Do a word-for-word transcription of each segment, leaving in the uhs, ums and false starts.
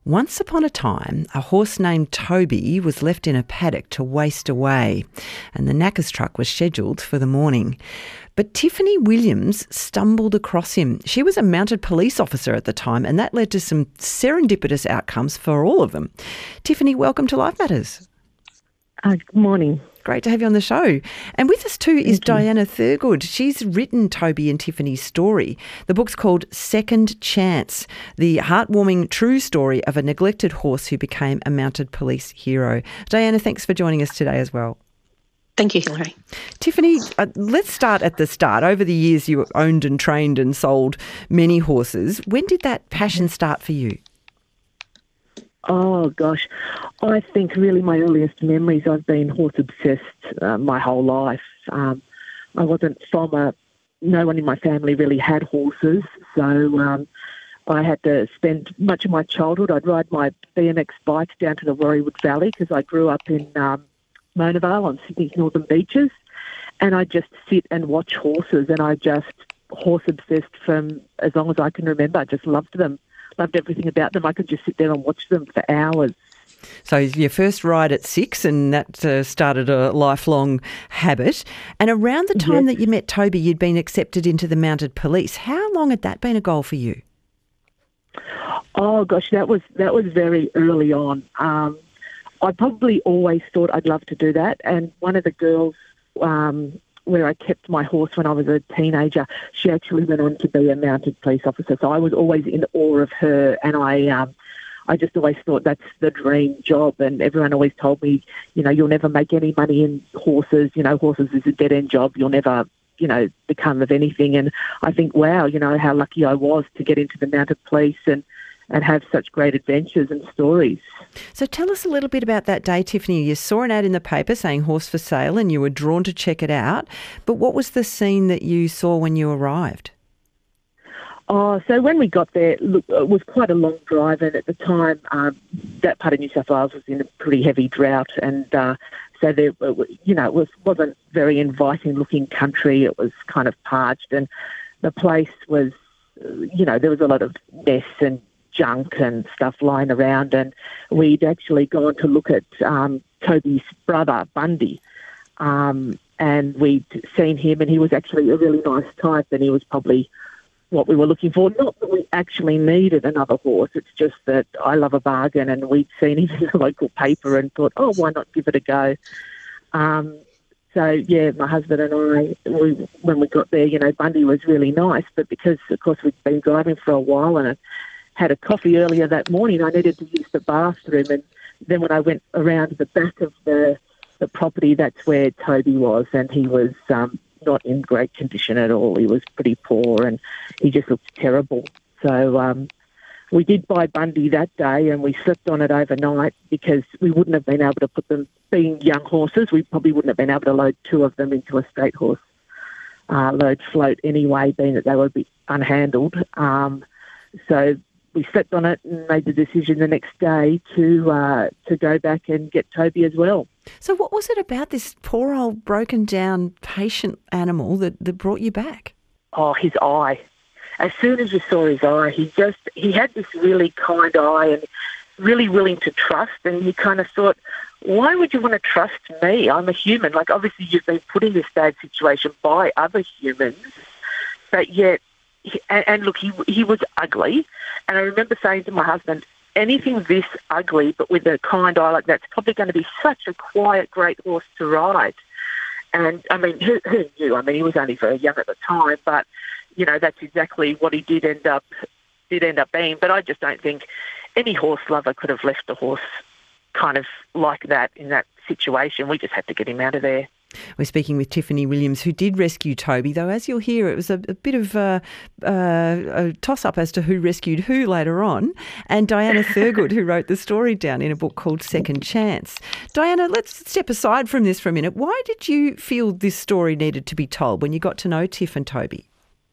Once upon a time, a horse named Toby was left in a paddock to waste away, and the knacker's truck was scheduled for the morning. But Tiffany Williams stumbled across him. She was a mounted police officer at the time, and that led to some serendipitous outcomes for all of them. Tiffany, welcome to Life Matters. Uh, good morning. Great to have you on the show. And with us too is Diana Thurgood. She's written Toby and Tiffany's story. The book's called Second Chance, the heartwarming true story of a neglected horse who became a mounted police hero. Diana, thanks for joining us today as well. Thank you, Hilary. Tiffany, uh, let's start at the start. Over the years, you owned and trained and sold many horses. When did that passion start for you? Oh, gosh. I think really my earliest memories, I've been horse obsessed uh, my whole life. Um, I wasn't from a, no one in my family really had horses, so um, I had to spend much of my childhood, I'd ride my B M X bike down to the Warriewood Valley because I grew up in um, Mona Vale on Sydney's northern beaches, and I just sit and watch horses, and I just horse obsessed from as long as I can remember. I just loved them. Loved everything about them. I could just sit there and watch them for hours. So your first ride at six, and that uh, started a lifelong habit. And around the time Yes. that you met Toby, you'd been accepted into the mounted police. How long had that been a goal for you? Oh gosh, that was that was very early on. Um, I probably always thought I'd love to do that. And one of the girls um, where I kept my horse when I was a teenager, she actually went on to be a mounted police officer. So I was always in awe of her, and I um, I just always thought that's the dream job. And everyone always told me, you know, you'll never make any money in horses. You know, horses is a dead-end job. You'll never, you know, become of anything. And I think, wow, you know, how lucky I was to get into the mounted police and, and have such great adventures and stories. So tell us a little bit about that day, Tiffany. You saw an ad in the paper saying horse for sale and you were drawn to check it out. But what was the scene that you saw when you arrived? Oh, so when we got there, look, it was quite a long drive, and at the time, um, that part of New South Wales was in a pretty heavy drought, and uh, so there, you know, it was wasn't very inviting-looking country. It was kind of parched, and the place was, you know, there was a lot of mess and junk and stuff lying around, and we'd actually gone to look at um, Toby's brother, Bundy, um, and we'd seen him, and he was actually a really nice type, and he was probably what we were looking for. Not that we actually needed another horse, it's just that I love a bargain, and we'd seen him in the local paper and thought, oh, why not give it a go? Um, so, yeah, my husband and I, we, when we got there, you know, Bundy was really nice, but because, of course, we'd been driving for a while and had a coffee earlier that morning, I needed to use the bathroom, and then when I went around the back of the, the property, that's where Toby was, and he was um, not in great condition at all. He was pretty poor, and he just looked terrible. So um, we did buy Bundy that day, and we slept on it overnight because we wouldn't have been able to put them, being young horses, we probably wouldn't have been able to load two of them into a straight horse uh, load float anyway, being that they would be unhandled. Um, so we slept on it and made the decision the next day to uh, to go back and get Toby as well. So what was it about this poor old broken down patient animal that, that brought you back? Oh, his eye. As soon as you saw his eye, he just, he had this really kind eye and really willing to trust, and you kind of thought, why would you want to trust me? I'm a human. Like, obviously you've been put in this bad situation by other humans, but yet, and, and look, he he was ugly, and I remember saying to my husband, anything this ugly but with a kind eye like that's probably going to be such a quiet, great horse to ride. And, I mean, who, who knew? I mean, he was only very young at the time, but, you know, that's exactly what he did end up did end up being. But I just don't think any horse lover could have left a horse kind of like that in that situation. We just had to get him out of there. We're speaking with Tiffany Williams, who did rescue Toby, though as you'll hear, it was a, a bit of a, uh, a toss-up as to who rescued who later on, and Diana Thurgood, who wrote the story down in a book called Second Chance. Diana, let's step aside from this for a minute. Why did you feel this story needed to be told when you got to know Tiff and Toby?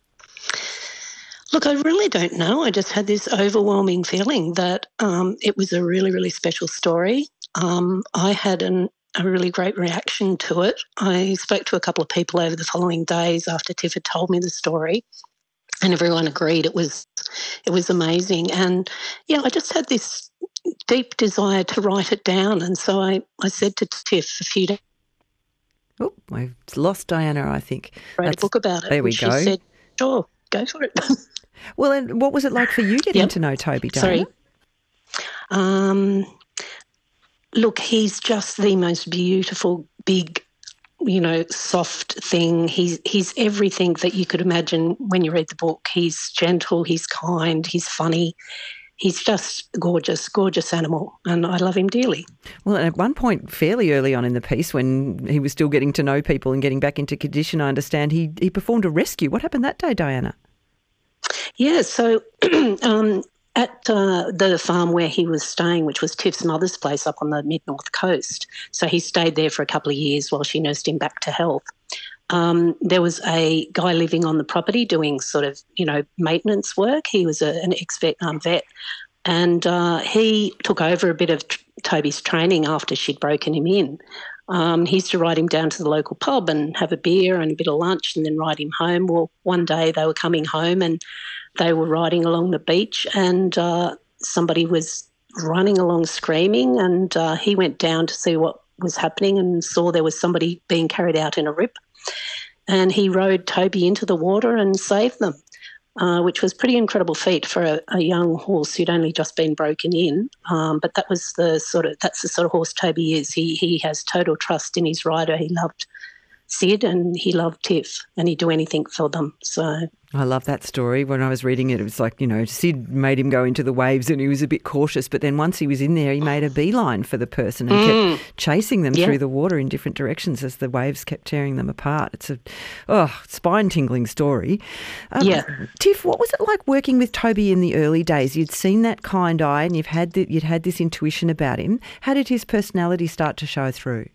Look, I really don't know. I just had this overwhelming feeling that um, it was a really, really special story. Um, I had an a really great reaction to it. I spoke to a couple of people over the following days after Tiff had told me the story, and everyone agreed it was it was amazing. And yeah, I just had this deep desire to write it down. And so I, I said to Tiff a few days. Oh, we've lost Diana, I think. Wrote a book about it. There we and go. She said, sure, go for it. Well, and what was it like for you getting Yep. to know Toby, Diana? Sorry. Um, look, he's just the most beautiful, big, you know, soft thing. He's he's everything that you could imagine when you read the book. He's gentle, he's kind, he's funny. He's just gorgeous, gorgeous animal, and I love him dearly. Well, at one point, fairly early on in the piece, when he was still getting to know people and getting back into condition, I understand, he, he performed a rescue. What happened that day, Diana? Yeah, so um, at uh, the farm where he was staying, which was Tiff's mother's place up on the mid-north coast, so he stayed there for a couple of years while she nursed him back to health. Um, there was a guy living on the property doing sort of, you know, maintenance work. He was a, an ex-vet um, vet, and uh, he took over a bit of t- Toby's training after she'd broken him in. Um, he used to ride him down to the local pub and have a beer and a bit of lunch and then ride him home. Well, one day they were coming home and they were riding along the beach, and uh, somebody was running along screaming, and uh, he went down to see what was happening and saw there was somebody being carried out in a rip. And he rode Toby into the water and saved them, uh, which was a pretty incredible feat for a, a young horse who'd only just been broken in. Um, but that was the sort of that's the sort of horse Toby is. He he has total trust in his rider. He loved Sid and he loved Tiff, and he'd do anything for them. So I love that story. When I was reading it, it was like, you know, Sid made him go into the waves and he was a bit cautious, but then once he was in there, he made a beeline for the person and mm. kept chasing them yeah. through the water in different directions as the waves kept tearing them apart. It's a oh, spine-tingling story. Um, yeah. Tiff, what was it like working with Toby in the early days? You'd seen that kind eye and you've had the, you'd had this intuition about him. How did his personality start to show through?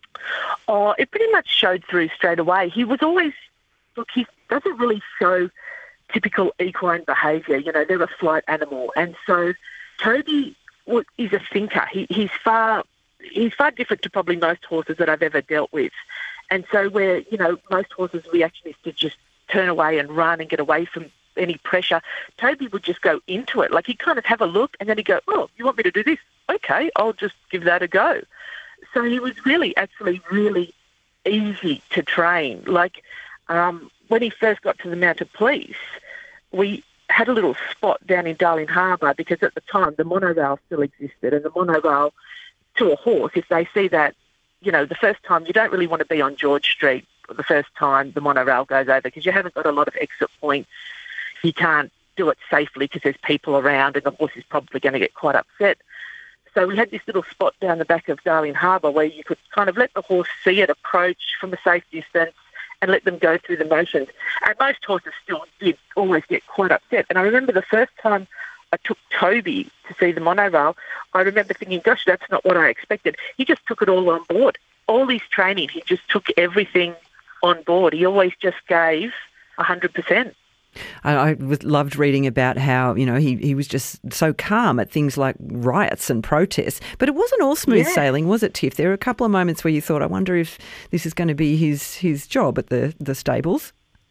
Oh, it pretty much showed through straight away. He was always, look, he doesn't really show typical equine behaviour. You know, they're a flight animal. And so Toby is a thinker. He, he's far he's far different to probably most horses that I've ever dealt with. And so where, you know, most horses' reaction is to just turn away and run and get away from any pressure, Toby would just go into it. Like he'd kind of have a look and then he'd go, oh, you want me to do this? Okay, I'll just give that a go. So he was really, actually really easy to train. Like um, when he first got to the Mounted Police, we had a little spot down in Darling Harbour because at the time the monorail still existed, and the monorail to a horse, if they see that, you know, the first time, you don't really want to be on George Street the first time the monorail goes over because you haven't got a lot of exit points. You can't do it safely because there's people around and the horse is probably going to get quite upset. So we had this little spot down the back of Darling Harbour where you could kind of let the horse see it, approach from a safe distance and let them go through the motions. And most horses still did always get quite upset. And I remember the first time I took Toby to see the monorail, I remember thinking, gosh, that's not what I expected. He just took it all on board. All his training, he just took everything on board. He always just gave one hundred percent. I, I was, loved reading about how, you know, he, he was just so calm at things like riots and protests. But it wasn't all smooth yeah. sailing, was it, Tiff? There were a couple of moments where you thought, I wonder if this is going to be his, his job at the, the stables.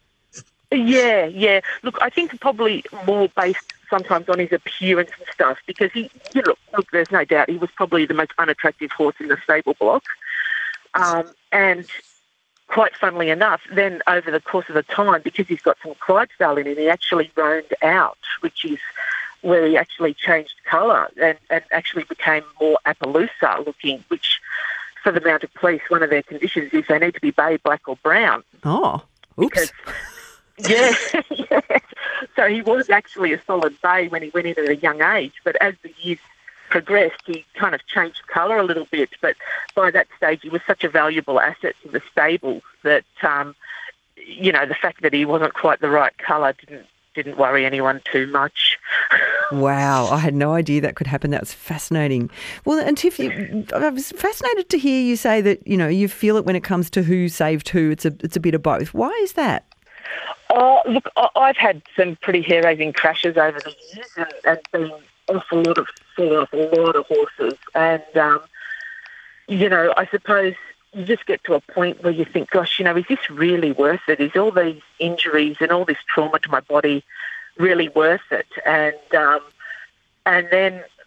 Yeah, yeah. Look, I think probably more based sometimes on his appearance and stuff because he, you know, look, there's no doubt he was probably the most unattractive horse in the stable block. Um, and quite funnily enough, then over the course of the time, because he's got some Clydesdale in him, he actually roamed out, which is where he actually changed colour and, and actually became more Appaloosa looking, which for the Mounted Police, one of their conditions is they need to be bay, black or brown. Oh, oops. Because, yeah, yeah. So he was actually a solid bay when he went in at a young age, but as the years progressed, he kind of changed colour a little bit, but by that stage he was such a valuable asset to the stable that, um, you know, the fact that he wasn't quite the right colour didn't didn't worry anyone too much. Wow, I had no idea that could happen. That was fascinating. Well, and Tiff, you, I was fascinated to hear you say that, you know, you feel it when it comes to who saved who. It's a it's a bit of both. Why is that? Oh, look, I've had some pretty hair-raising crashes over the years and, and been off a lot of fall off a lot of horses, and um, you know, I suppose you just get to a point where you think, gosh, you know, is this really worth it? Is all these injuries and all this trauma to my body really worth it? And um, and then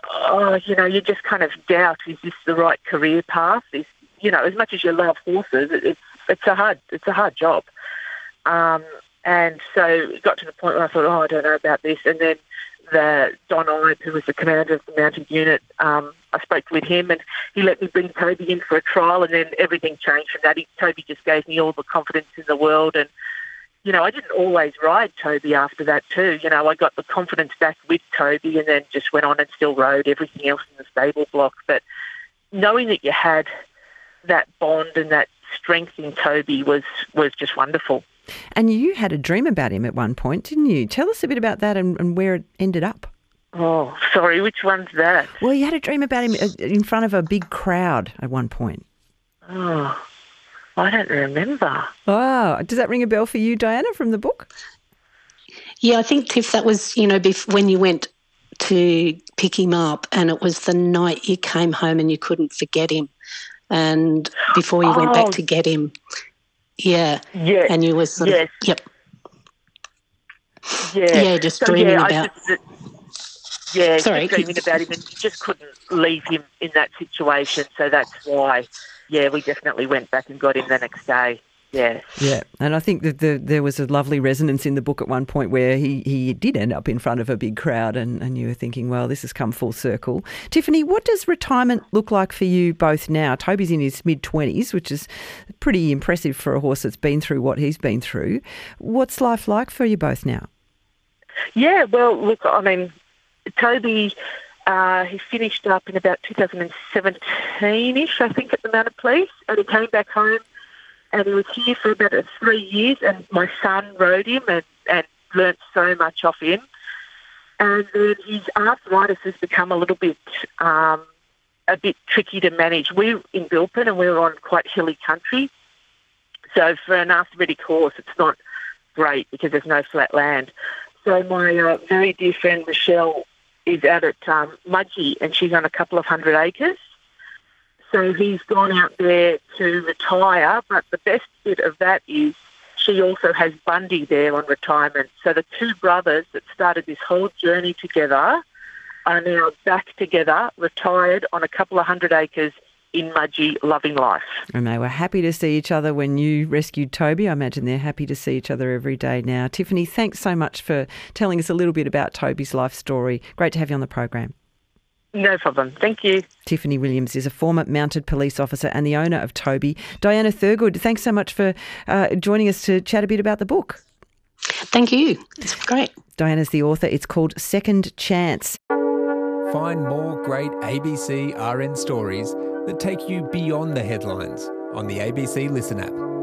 oh, you know, you just kind of doubt, is this the right career path? Is, you know, as much as you love horses, it, it's it's a hard it's a hard job. Um, and so it got to the point where I thought, oh, I don't know about this. And then the Don Ibe, who was the commander of the mounted unit, um, I spoke with him and he let me bring Toby in for a trial, and then everything changed from that. He, Toby just gave me all the confidence in the world, and you know, I didn't always ride Toby after that too. You know, I got the confidence back with Toby and then just went on and still rode everything else in the stable block. But knowing that you had that bond and that strength in Toby was, was just wonderful. And you had a dream about him at one point, didn't you? Tell us a bit about that and, and where it ended up. Oh, sorry, which one's that? Well, you had a dream about him in front of a big crowd at one point. Oh, I don't remember. Oh, does that ring a bell for you, Diana, from the book? Yeah, I think, Tiff, that was, you know, bef- when you went to pick him up and it was the night you came home and you couldn't forget him. And before you oh. went back to get him, yeah. Yeah. And you were sort yes. of, yep. Yeah. Yeah, just so, dreaming yeah, about... Just, yeah, Sorry. just dreaming about him, and you just couldn't leave him in that situation. So that's why, yeah, we definitely went back and got him the next day. Yeah. Yeah, and I think that the, there was a lovely resonance in the book at one point where he, he did end up in front of a big crowd, and, and you were thinking, well, this has come full circle. Tiffany, what does retirement look like for you both now? Toby's in his mid-twenties, which is pretty impressive for a horse that's been through what he's been through. What's life like for you both now? Yeah, well, look, I mean, Toby, uh, he finished up in about two thousand seventeen-ish, I think, at the Mounted Police, and he came back home. And he was here for about three years, and my son rode him and, and learnt so much off him. And then his arthritis has become a little bit um, a bit tricky to manage. We're in Bilpin and we're on quite hilly country. So for an arthritic horse, it's not great because there's no flat land. So my uh, very dear friend Michelle is out at um, Mudgee, and she's on a couple of hundred acres. So he's gone out there to retire, but the best bit of that is she also has Bundy there on retirement. So the two brothers that started this whole journey together are now back together, retired on a couple of hundred acres in Mudgee, loving life. And they were happy to see each other when you rescued Toby. I imagine they're happy to see each other every day now. Tiffany, thanks so much for telling us a little bit about Toby's life story. Great to have you on the program. No problem. Thank you. Tiffany Williams is a former mounted police officer and the owner of Toby. Diana Thurgood, thanks so much for uh, joining us to chat a bit about the book. Thank you. It's great. Diana's the author. It's called Second Chance. Find more great A B C R N stories that take you beyond the headlines on the A B C Listen app.